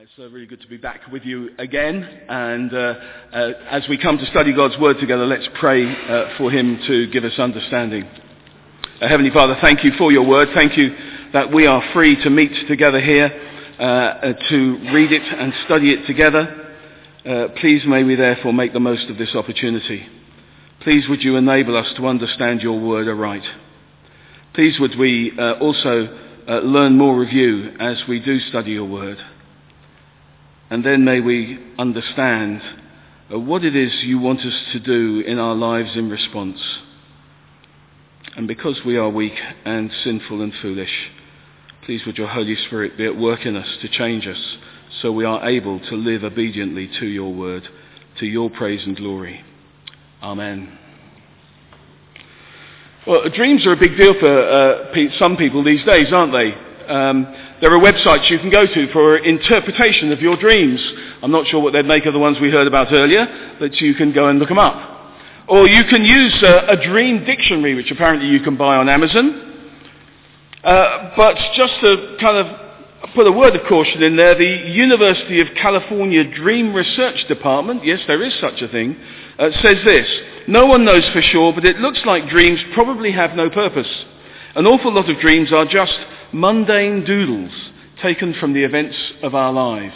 It's really good to be back with you again, and as we come to study God's Word together, let's pray for Him to give us understanding. Heavenly Father, thank you for your Word. Thank you that we are free to meet together here, to read it and study it together. Please may we therefore make the most of this opportunity. Please would you enable us to understand your Word aright. Please would we also learn more of you as we do study your Word. And then may we understand what it is you want us to do in our lives in response. And because we are weak and sinful and foolish, please would your Holy Spirit be at work in us to change us so we are able to live obediently to your word, to your praise and glory. Amen. Well, dreams are a big deal for some people these days, aren't they? There are websites you can go to for interpretation of your dreams. I'm not sure what they'd make of the ones we heard about earlier, but you can go and look them up. Or you can use a dream dictionary, which apparently you can buy on Amazon. But just to kind of put a word of caution in there, the University of California Dream Research Department, yes, there is such a thing, says this: no one knows for sure, but it looks like dreams probably have no purpose. An awful lot of dreams are just mundane doodles taken from the events of our lives.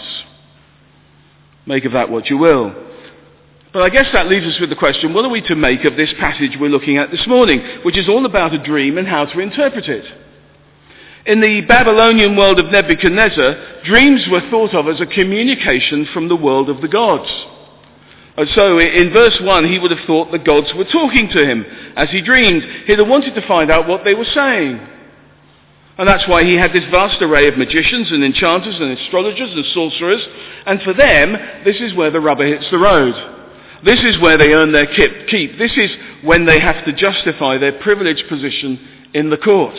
Make of that what you will. But I guess that leaves us with the question, what are we to make of this passage we're looking at this morning, which is all about a dream and how to interpret it? In the Babylonian world of Nebuchadnezzar, dreams were thought of as a communication from the world of the gods. And so in verse 1, he would have thought the gods were talking to him as he dreamed. He'd have wanted to find out what they were saying. And that's why he had this vast array of magicians and enchanters and astrologers and sorcerers. And for them, this is where the rubber hits the road. This is where they earn their keep. This is when they have to justify their privileged position in the court.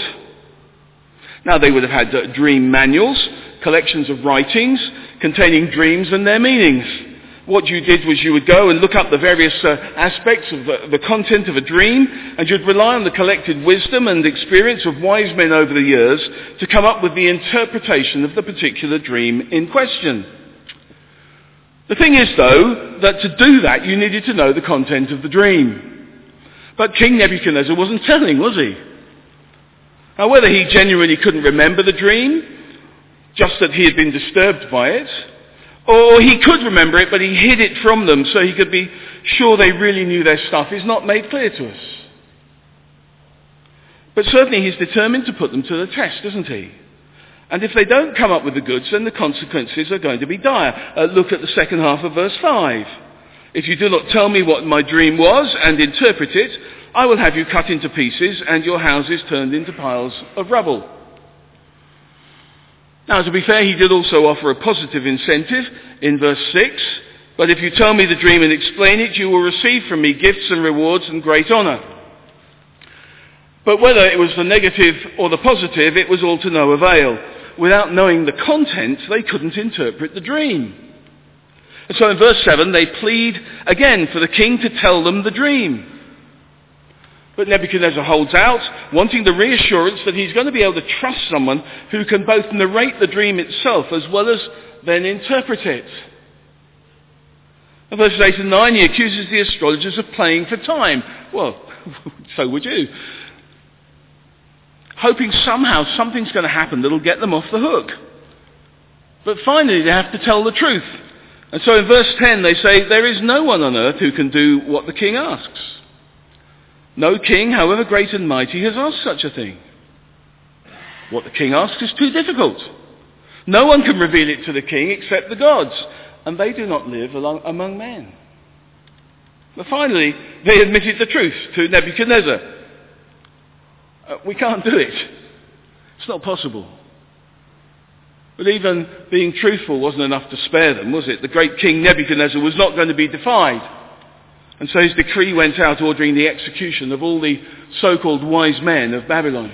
Now, they would have had dream manuals, collections of writings containing dreams and their meanings. What you did was you would go and look up the various aspects of the content of a dream, and you'd rely on the collected wisdom and experience of wise men over the years to come up with the interpretation of the particular dream in question. The thing is, though, that to do that you needed to know the content of the dream. But King Nebuchadnezzar wasn't telling, was he? Now, whether he genuinely couldn't remember the dream, just that he had been disturbed by it, or he could remember it, but he hid it from them so he could be sure they really knew their stuff, is not made clear to us. But certainly he's determined to put them to the test, isn't he? And if they don't come up with the goods, then the consequences are going to be dire. Look at the second half of verse 5. If you do not tell me what my dream was and interpret it, I will have you cut into pieces and your houses turned into piles of rubble. Now, to be fair, he did also offer a positive incentive in verse 6. But if you tell me the dream and explain it, you will receive from me gifts and rewards and great honour. But whether it was the negative or the positive, it was all to no avail. Without knowing the content, they couldn't interpret the dream. And so in verse 7, they plead again for the king to tell them the dream. But Nebuchadnezzar holds out, wanting the reassurance that he's going to be able to trust someone who can both narrate the dream itself as well as then interpret it. In verses 8 and 9, he accuses the astrologers of playing for time. Well, so would you. Hoping somehow something's going to happen that'll get them off the hook. But finally, they have to tell the truth. And so in verse 10, they say, there is no one on earth who can do what the king asks. No king, however great and mighty, has asked such a thing. What the king asks is too difficult. No one can reveal it to the king except the gods, and they do not live among men. But finally, they admitted the truth to Nebuchadnezzar. We can't do it. It's not possible. But even being truthful wasn't enough to spare them, was it? The great king Nebuchadnezzar was not going to be defied. And so his decree went out ordering the execution of all the so-called wise men of Babylon.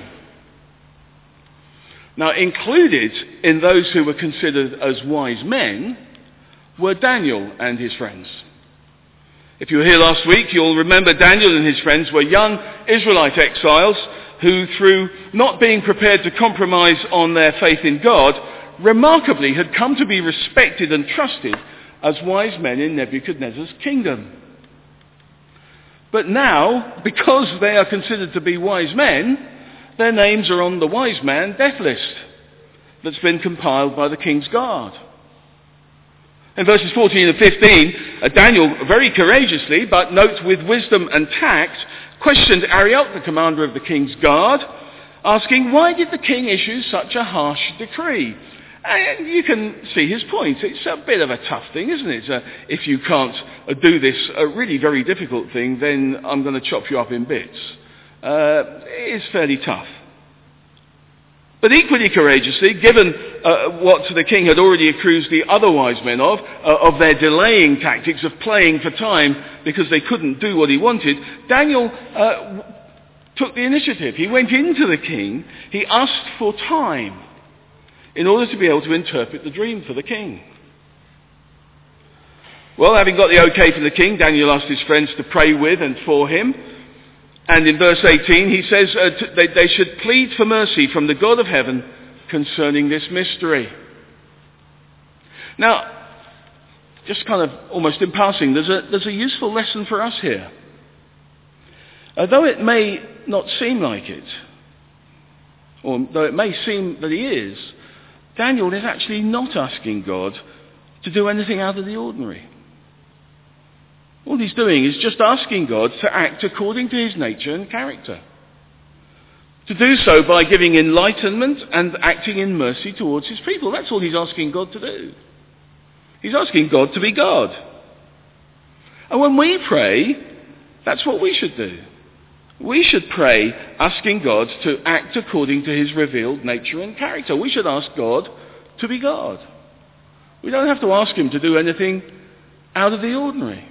Now, included in those who were considered as wise men were Daniel and his friends. If you were here last week, you'll remember Daniel and his friends were young Israelite exiles who, through not being prepared to compromise on their faith in God, remarkably had come to be respected and trusted as wise men in Nebuchadnezzar's kingdom. But now, because they are considered to be wise men, their names are on the wise man death list that's been compiled by the king's guard. In verses 14 and 15, Daniel very courageously, but note with wisdom and tact, questioned Arioch, the commander of the king's guard, asking, why did the king issue such a harsh decree? And you can see his point. It's a bit of a tough thing, isn't it? If you can't do this really very difficult thing, then I'm going to chop you up in bits. It's fairly tough. But equally courageously, given what the king had already accused the other wise men of their delaying tactics, of playing for time because they couldn't do what he wanted, Daniel took the initiative. He went into the king. He asked for time in order to be able to interpret the dream for the king. Well, having got the okay from the king, Daniel asked his friends to pray with and for him. And in verse 18 he says they should plead for mercy from the God of heaven concerning this mystery. Now, just kind of almost in passing, there's a useful lesson for us here. Though it may not seem like it, or though it may seem that he is, Daniel is actually not asking God to do anything out of the ordinary. All he's doing is just asking God to act according to his nature and character. To do so by giving enlightenment and acting in mercy towards his people. That's all he's asking God to do. He's asking God to be God. And when we pray, that's what we should do. We should pray asking God to act according to his revealed nature and character. We should ask God to be God. We don't have to ask him to do anything out of the ordinary.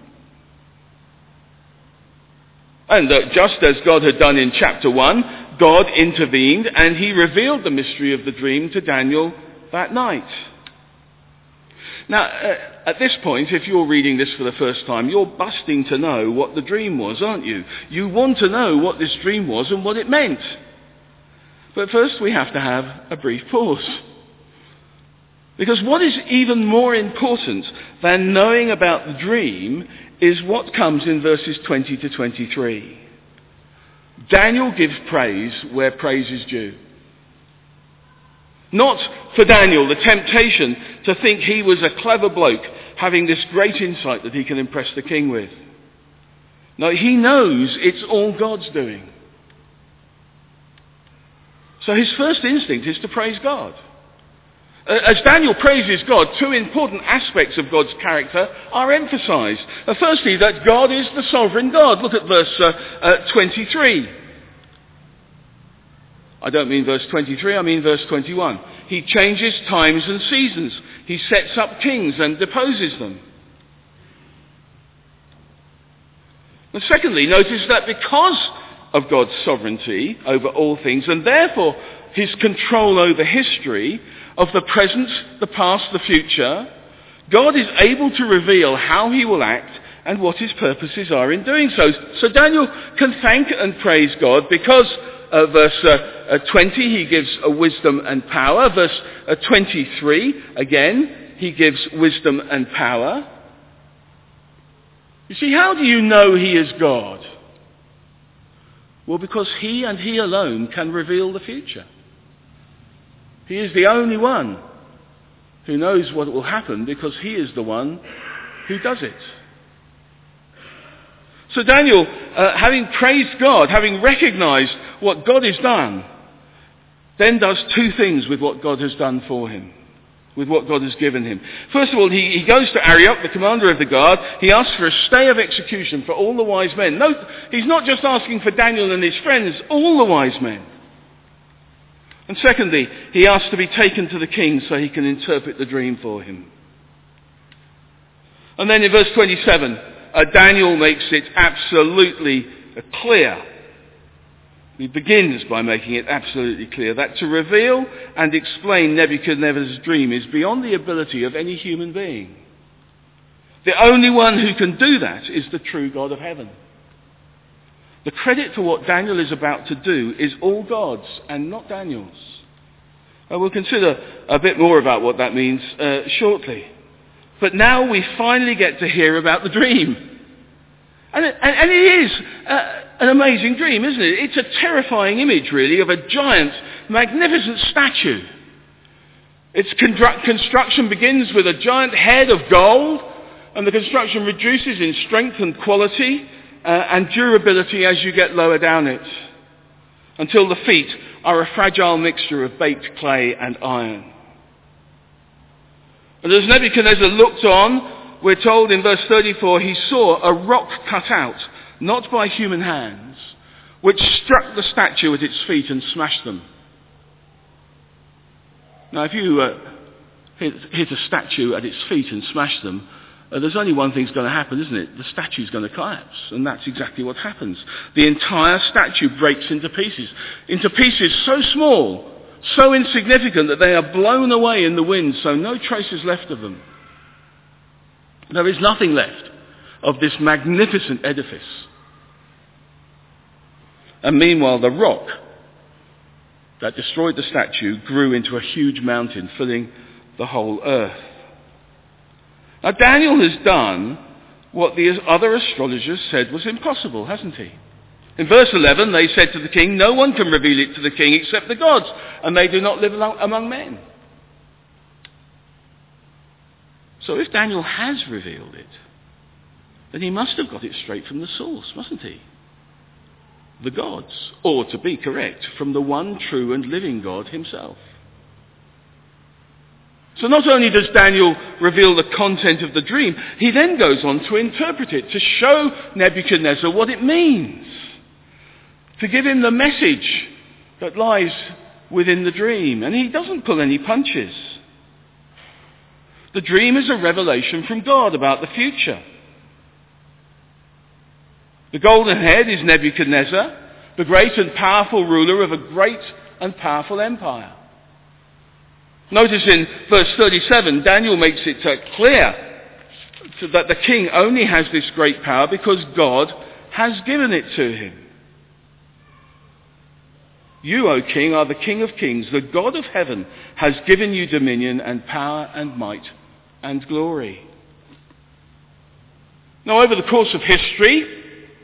And just as God had done in chapter 1, God intervened and he revealed the mystery of the dream to Daniel that night. Now, at this point, if you're reading this for the first time, you're busting to know what the dream was, aren't you? You want to know what this dream was and what it meant. But first we have to have a brief pause. Because what is even more important than knowing about the dream is what comes in verses 20 to 23. Daniel gives praise where praise is due. Not for Daniel the temptation to think he was a clever bloke having this great insight that he can impress the king with. No, he knows it's all God's doing. So his first instinct is to praise God. As Daniel praises God, two important aspects of God's character are emphasized. Firstly, that God is the sovereign God. Look at verse 23. I don't mean verse 23, I mean verse 21. He changes times and seasons. He sets up kings and deposes them. And secondly, notice that because of God's sovereignty over all things, and therefore his control over history, of the present, the past, the future, God is able to reveal how he will act and what his purposes are in doing so. So Daniel can thank and praise God because verse 20 he gives wisdom and power. Verse 23 again he gives wisdom and power. You see, how do you know he is God? Well, because he and he alone can reveal the future. He is the only one who knows what will happen because he is the one who does it. So Daniel, having praised God, having recognized what God has done, then does two things with what God has done for him, with what God has given him. First of all, he goes to Arioch, the commander of the guard. He asks for a stay of execution for all the wise men. Note, he's not just asking for Daniel and his friends, all the wise men. And secondly, he asks to be taken to the king so he can interpret the dream for him. And then in verse 27, Daniel makes it absolutely clear. He begins by making it absolutely clear that to reveal and explain Nebuchadnezzar's dream is beyond the ability of any human being. The only one who can do that is the true God of heaven. The credit for what Daniel is about to do is all God's and not Daniel's. We'll consider a bit more about what that means shortly. But now we finally get to hear about the dream. And it is an amazing dream, isn't it? It's a terrifying image, really, of a giant, magnificent statue. Its construction begins with a giant head of gold, and the construction reduces in strength and quality and durability as you get lower down it, until the feet are a fragile mixture of baked clay and iron. And as Nebuchadnezzar looked on, we're told in verse 34, he saw a rock cut out, not by human hands, which struck the statue at its feet and smashed them. Now, if you hit a statue at its feet and smash them, there's only one thing's going to happen, isn't it? The statue's going to collapse, and that's exactly what happens. The entire statue breaks into pieces so small, so insignificant that they are blown away in the wind, so no trace is left of them. There is nothing left of this magnificent edifice. And meanwhile, the rock that destroyed the statue grew into a huge mountain, filling the whole earth. Now, Daniel has done what the other astrologers said was impossible, hasn't he? In verse 11, they said to the king, no one can reveal it to the king except the gods, and they do not live among men. So if Daniel has revealed it, then he must have got it straight from the source, mustn't he? The gods, or to be correct, from the one true and living God himself. So not only does Daniel reveal the content of the dream, he then goes on to interpret it, to show Nebuchadnezzar what it means, to give him the message that lies within the dream. And he doesn't pull any punches. The dream is a revelation from God about the future. The golden head is Nebuchadnezzar, the great and powerful ruler of a great and powerful empire. Notice in verse 37, Daniel makes it clear that the king only has this great power because God has given it to him. You, O king, are the King of kings. The God of heaven has given you dominion and power and might and glory. Now, over the course of history,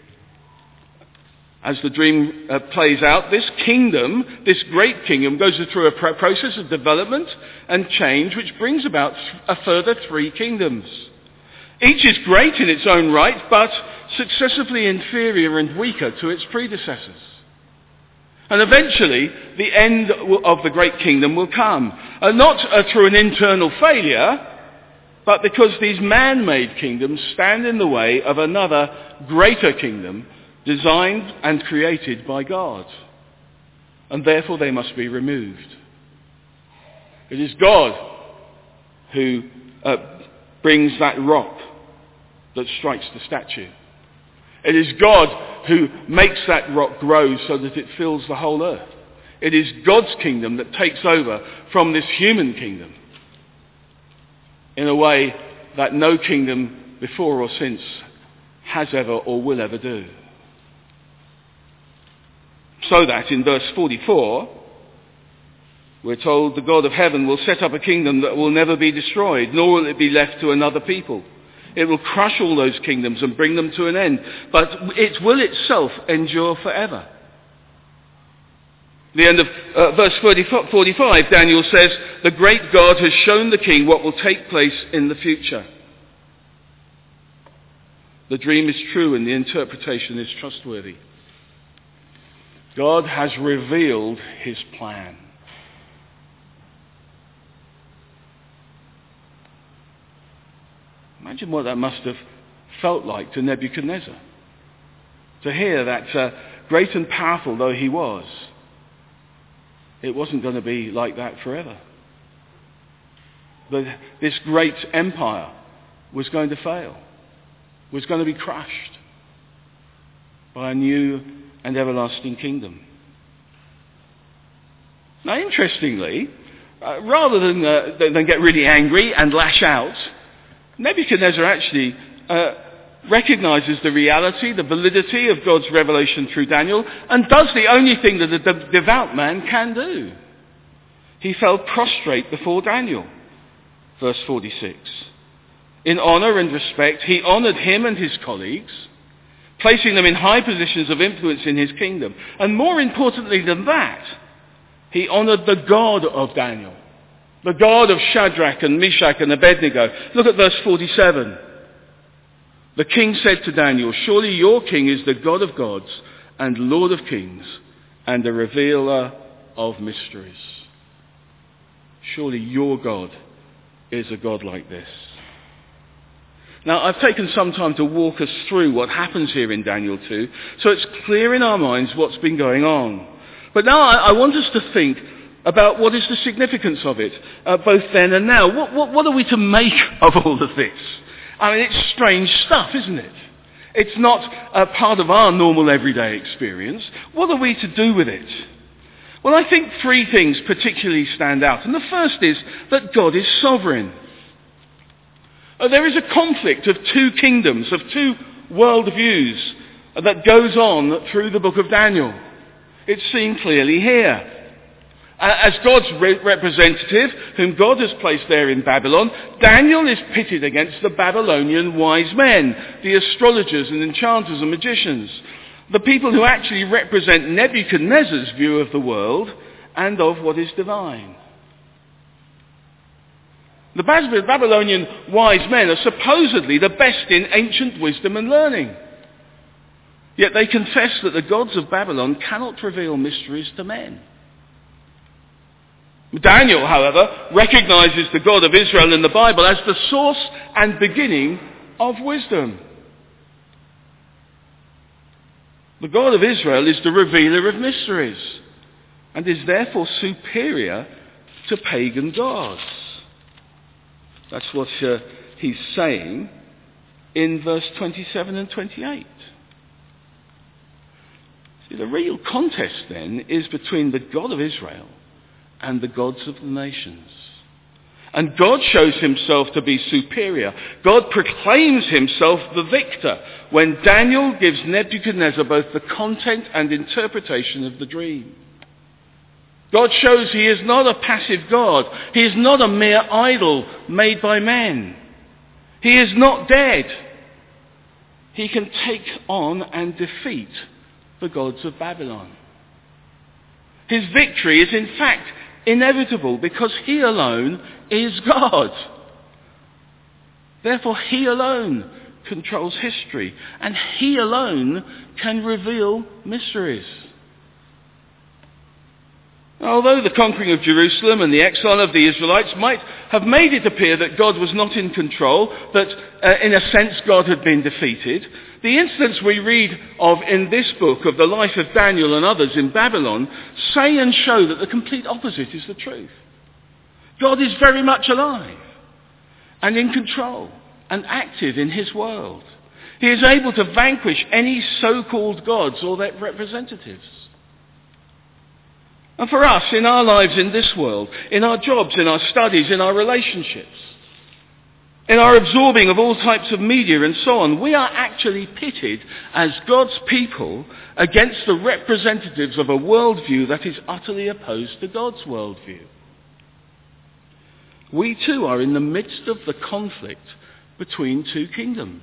as the dream plays out, this kingdom, this great kingdom, goes through a process of development and change which brings about a further 3 kingdoms. Each is great in its own right, but successively inferior and weaker to its predecessors. And eventually, the end of the great kingdom will come. Not through an internal failure, but because these man-made kingdoms stand in the way of another greater kingdom designed and created by God. And therefore they must be removed. It is God who brings that rock that strikes the statue. It is God who makes that rock grow so that it fills the whole earth. It is God's kingdom that takes over from this human kingdom in a way that no kingdom before or since has ever or will ever do. So that in verse 44, we're told the God of heaven will set up a kingdom that will never be destroyed, nor will it be left to another people. It will crush all those kingdoms and bring them to an end, but it will itself endure forever. The end of verse 45, Daniel says, the great God has shown the king what will take place in the future. The dream is true and the interpretation is trustworthy. God has revealed his plan. Imagine what that must have felt like to Nebuchadnezzar, to hear that great and powerful though he was, it wasn't going to be like that forever. That this great empire was going to fail, was going to be crushed by a new and everlasting kingdom. Now, interestingly, rather than get really angry and lash out, Nebuchadnezzar actually recognizes the reality, the validity of God's revelation through Daniel, and does the only thing that a devout man can do. he fell prostrate before Daniel. Verse 46. In honour and respect, he honoured him and his colleagues, placing them in high positions of influence in his kingdom. And more importantly than that, he honoured the God of Daniel, the God of Shadrach and Meshach and Abednego. Look at verse 47. The king said to Daniel, surely your king is the God of gods and Lord of kings and the revealer of mysteries. Surely your God is a God like this. Now, I've taken some time to walk us through what happens here in Daniel 2, so it's clear in our minds what's been going on. But now I want us to think about what is the significance of it, both then and now. What are we to make of all of this? I mean, it's strange stuff, isn't it? It's not a part of our normal everyday experience. What are we to do with it? Well, I think three things particularly stand out. And the first is that God is sovereign. There is a conflict of two kingdoms, of two worldviews that goes on through the book of Daniel. It's seen clearly here. As God's representative, whom God has placed there in Babylon, Daniel is pitted against the Babylonian wise men, the astrologers and enchanters and magicians, the people who actually represent Nebuchadnezzar's view of the world and of what is divine. The Babylonian wise men are supposedly the best in ancient wisdom and learning. Yet they confess that the gods of Babylon cannot reveal mysteries to men. Daniel, however, recognizes the God of Israel in the Bible as the source and beginning of wisdom. The God of Israel is the revealer of mysteries and is therefore superior to pagan gods. That's what he's saying in verse 27 and 28. See, the real contest then is between the God of Israel and the gods of the nations. And God shows himself to be superior. God proclaims himself the victor when Daniel gives Nebuchadnezzar both the content and interpretation of the dream. God shows he is not a passive God. He is not a mere idol made by men. He is not dead. He can take on and defeat the gods of Babylon. His victory is in fact inevitable because he alone is God. Therefore, he alone controls history and he alone can reveal mysteries. Although the conquering of Jerusalem and the exile of the Israelites might have made it appear that God was not in control, that in a sense God had been defeated, the incidents we read of in this book of the life of Daniel and others in Babylon say and show that the complete opposite is the truth. God is very much alive and in control and active in his world. He is able to vanquish any so-called gods or their representatives. And for us, in our lives in this world, in our jobs, in our studies, in our relationships, in our absorbing of all types of media and so on, we are actually pitted as God's people against the representatives of a worldview that is utterly opposed to God's worldview. We too are in the midst of the conflict between two kingdoms.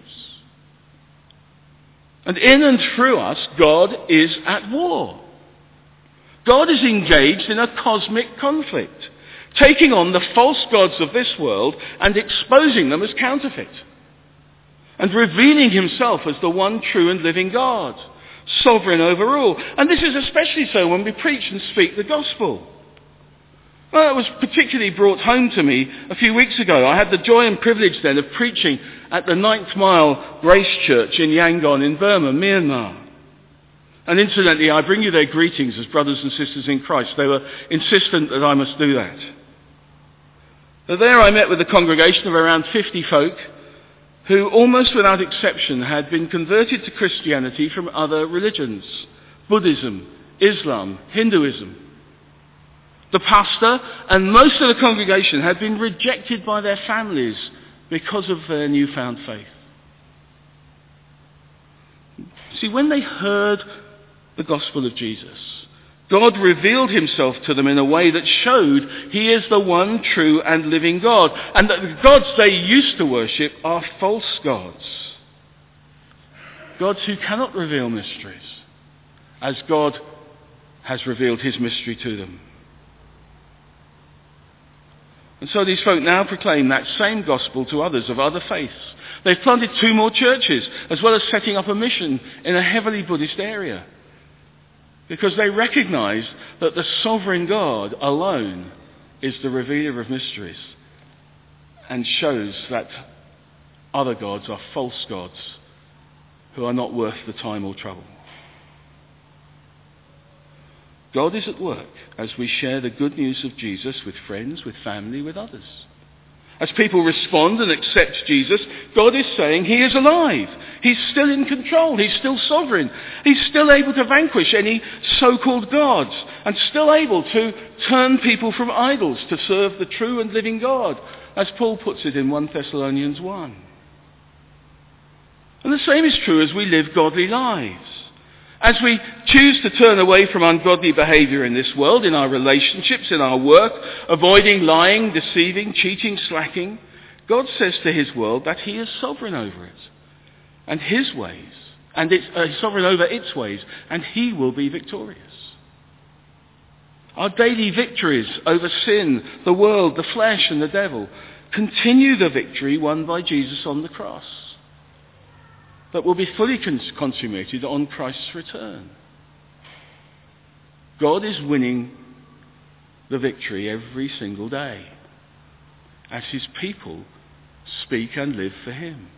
And in and through us, God is at war. God is engaged in a cosmic conflict, taking on the false gods of this world and exposing them as counterfeit, and revealing himself as the one true and living God, sovereign over all. And this is especially so when we preach and speak the gospel. Well, it was particularly brought home to me a few weeks ago. I had the joy and privilege then of preaching at the 9th Mile Grace Church in Yangon in Burma, Myanmar. And incidentally, I bring you their greetings as brothers and sisters in Christ. They were insistent that I must do that. So there I met with a congregation of around 50 folk who, almost without exception, had been converted to Christianity from other religions: Buddhism, Islam, Hinduism. The pastor and most of the congregation had been rejected by their families because of their newfound faith. See, when they heard the gospel of Jesus, God revealed himself to them in a way that showed he is the one true and living God, and that the gods they used to worship are false gods. Gods who cannot reveal mysteries, as God has revealed his mystery to them. And so these folk now proclaim that same gospel to others of other faiths. They've planted 2 more churches, as well as setting up a mission in a heavily Buddhist area, because they recognize that the sovereign God alone is the revealer of mysteries and shows that other gods are false gods who are not worth the time or trouble. God is at work as we share the good news of Jesus with friends, with family, with others. As people respond and accept Jesus, God is saying he is alive. He's still in control. He's still sovereign. He's still able to vanquish any so-called gods and still able to turn people from idols to serve the true and living God, as Paul puts it in 1 Thessalonians 1. And the same is true as we live godly lives. As we choose to turn away from ungodly behaviour in this world, in our relationships, in our work, avoiding lying, deceiving, cheating, slacking, God says to his world that he is sovereign over it and his ways, and sovereign over its ways, and he will be victorious. Our daily victories over sin, the world, the flesh and the devil continue the victory won by Jesus on the cross, that will be fully consummated on Christ's return. God is winning the victory every single day as his people speak and live for him.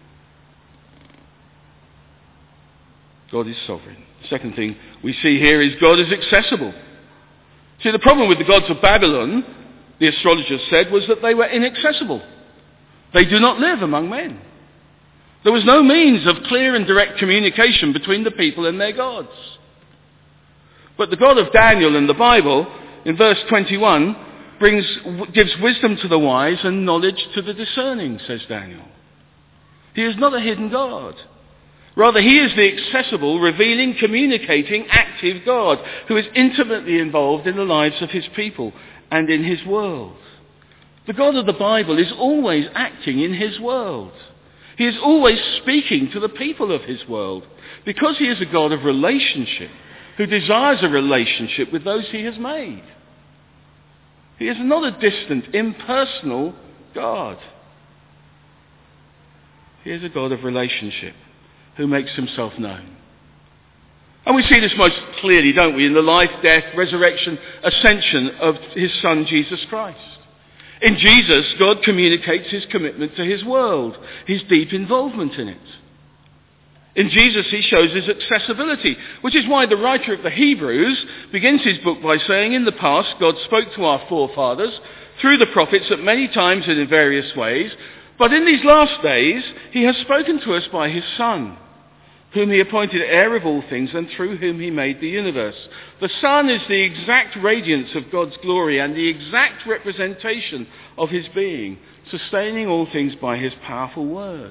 God is sovereign. The second thing we see here is God is accessible. See, the problem with the gods of Babylon, the astrologers said, was that they were inaccessible. They do not live among men. There was no means of clear and direct communication between the people and their gods. But the God of Daniel in the Bible, in verse 21, gives wisdom to the wise and knowledge to the discerning, says Daniel. He is not a hidden God. Rather, he is the accessible, revealing, communicating, active God who is intimately involved in the lives of his people and in his world. The God of the Bible is always acting in his world. He is always speaking to the people of his world because he is a God of relationship who desires a relationship with those he has made. He is not a distant, impersonal God. He is a God of relationship who makes himself known. And we see this most clearly, don't we, in the life, death, resurrection, ascension of his Son, Jesus Christ. In Jesus, God communicates his commitment to his world, his deep involvement in it. In Jesus, he shows his accessibility, which is why the writer of the Hebrews begins his book by saying, in the past, God spoke to our forefathers through the prophets at many times and in various ways, but in these last days, he has spoken to us by his Son, whom he appointed heir of all things and through whom he made the universe. The Son is the exact radiance of God's glory and the exact representation of his being, sustaining all things by his powerful word.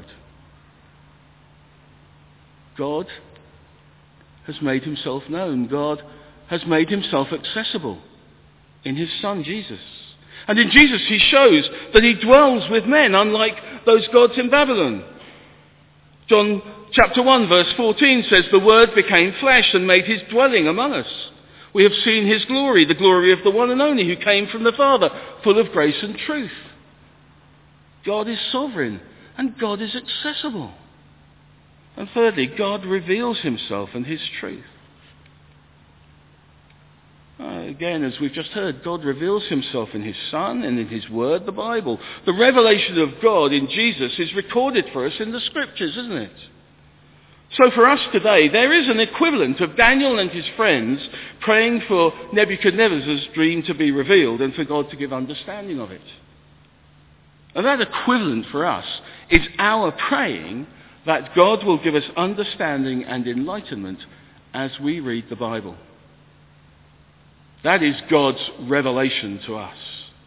God has made himself known. God has made himself accessible in his Son, Jesus. And in Jesus he shows that he dwells with men, unlike those gods in Babylon. John chapter 1 verse 14 says, the Word became flesh and made his dwelling among us. We have seen his glory, the glory of the one and only who came from the Father, full of grace and truth. God is sovereign and God is accessible. And thirdly, God reveals himself and his truth. Again, as we've just heard, God reveals himself in his Son and in his Word, the Bible. The revelation of God in Jesus is recorded for us in the Scriptures, isn't it? So for us today, there is an equivalent of Daniel and his friends praying for Nebuchadnezzar's dream to be revealed and for God to give understanding of it. And that equivalent for us is our praying that God will give us understanding and enlightenment as we read the Bible. That is God's revelation to us.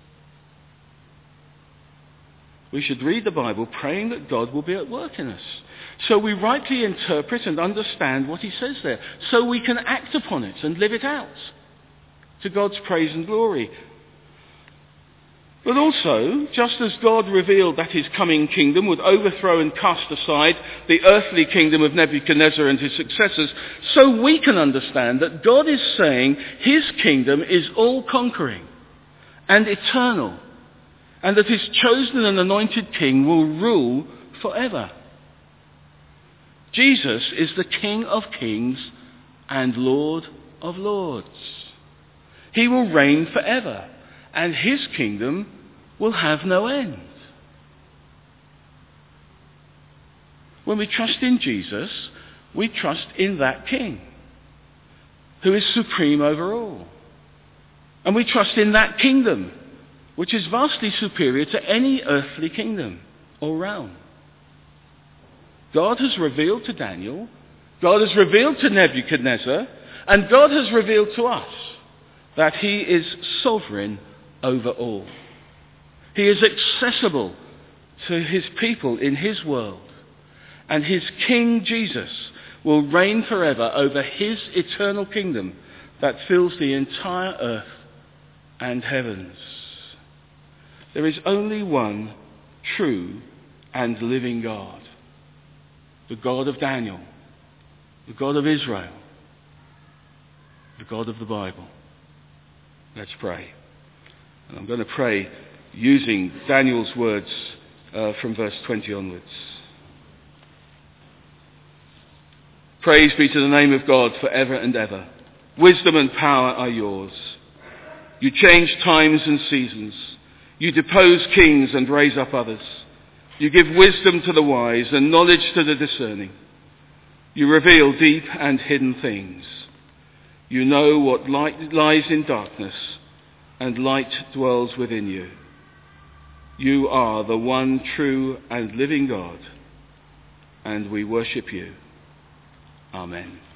We should read the Bible praying that God will be at work in us, so we rightly interpret and understand what he says there, so we can act upon it and live it out. to God's praise and glory. But also, just as God revealed that his coming kingdom would overthrow and cast aside the earthly kingdom of Nebuchadnezzar and his successors, so we can understand that God is saying his kingdom is all-conquering and eternal, and that his chosen and anointed king will rule forever. Jesus is the King of kings and Lord of lords. He will reign forever, and his kingdom will have no end. When we trust in Jesus, we trust in that King who is supreme over all. And we trust in that kingdom, which is vastly superior to any earthly kingdom or realm. God has revealed to Daniel, God has revealed to Nebuchadnezzar, and God has revealed to us that he is sovereign over all. He is accessible to his people in his world, and his King Jesus will reign forever over his eternal kingdom that fills the entire earth and heavens. There is only one true and living God, the God of Daniel, the God of Israel, the God of the Bible. Let's pray. And I'm going to pray using Daniel's words from verse 20 onwards. Praise be to the name of God forever and ever. Wisdom and power are yours. You change times and seasons. You depose kings and raise up others. You give wisdom to the wise and knowledge to the discerning. You reveal deep and hidden things. You know what light lies in darkness, and light dwells within you. You are the one true and living God, and we worship you. Amen.